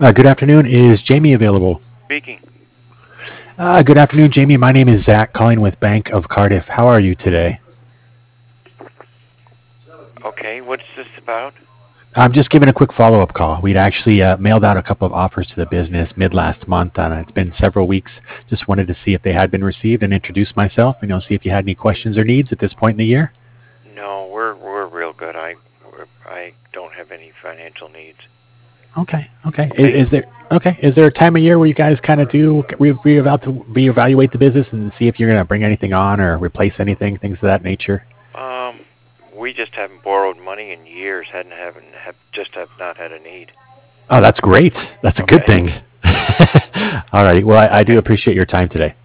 Good afternoon. Is Jamie available? Speaking. Good afternoon, Jamie. My name is Zach, calling with Bank of Cardiff. How are you today? Okay, what's this about? I'm just giving a quick follow-up call. We'd actually mailed out a couple of offers to the business mid last month, and it's been several weeks. Just wanted to see if they had been received and introduce myself. See if you had any questions or needs at this point in the year. No, we're real good. I don't have any financial needs. Okay. Okay. Thank Is there okay? Is there a time of year where you guys kind of do reevaluate the business and see if you're going to bring anything on or replace anything, things of that nature? we just haven't borrowed money in years. Have not had a need. Oh, that's great. That's a good Okay. thing. All righty. Well, I do Okay. appreciate your time today.